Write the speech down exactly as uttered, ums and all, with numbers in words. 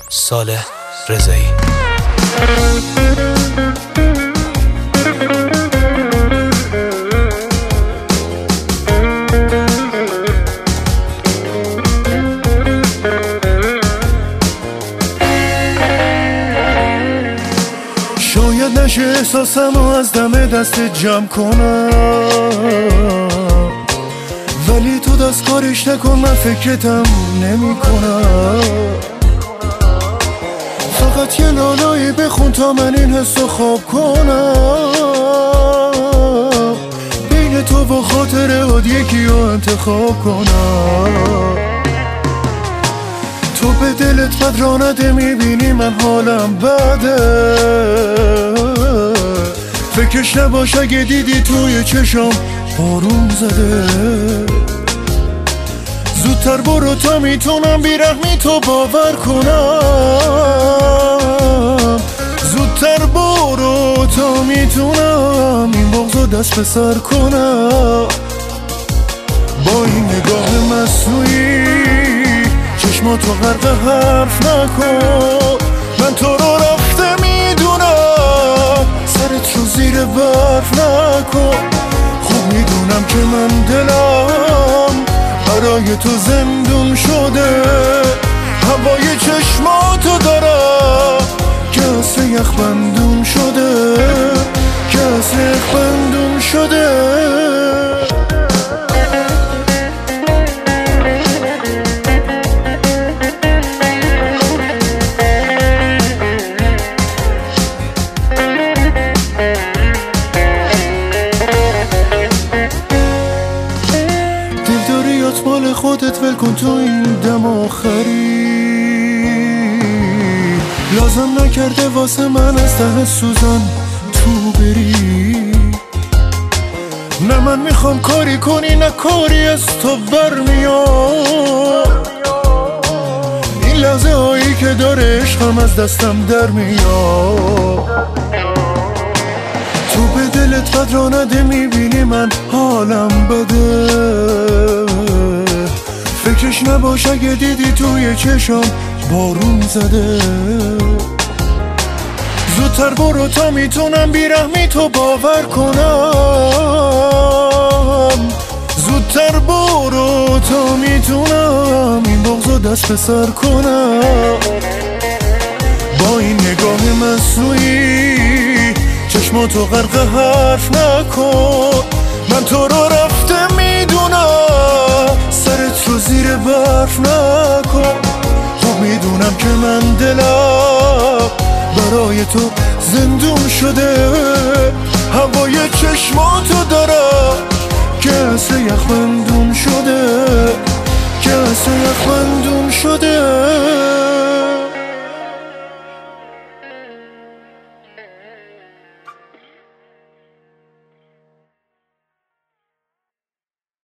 صالح رضایی. شاید نشه احساسمو از دم دست جمع کنم، ولی تو دست کارش نکن، من فکرتم نمی کنم. فقط یه لالایی بخون تا من این حسو خواب کنم، بین تو و خاطره هات یکی رو انتخاب کنم. تو به دلت بد را نده، میبینی من حالم بده، فکرش نباش اگه دیدی توی چشم بارون زده. زودتر برو تا میتونم بیرحمی تو باور کنم، زودتر برو تا میتونم این بغضو دست به سر کنم. با این نگاه مصنوعی چشماتو غرق حرف نکن، من تو رو رفته میدونم، سرت رو زیر برف نکن. خوب میدونم که من دلم برای تو زندون شده، هوای چشماتو دارم که از یخ بندون شده، که از یخ بندون شده. مال خودت ول کن تو این دم آخری، لازم نکرده واسه من از ته سوزن تو بری. نه من میخوام کاری کنی نه کاری از تو برمیاد، این لحظه هایی که داره عشقم از دستم در میاد. تو به دلت بد را نده، میبینی من حالم بده، فکرش نباش اگه دیدی توی چشم بارون زده. زودتر برو تا میتونم بیرحمی تو باور کنم، زودتر برو تا میتونم این بغضو دست به سر کنم. با این نگاه مصنوعی چشماتو غرق حرف نکن، من تو رو رفته میدونم، سرت رو زیر برف نکن. خوب میدونم که من دلم برای تو زندون شده، هوای چشماتو دارم که از یخ بندون شده، که از یخ بندون شده.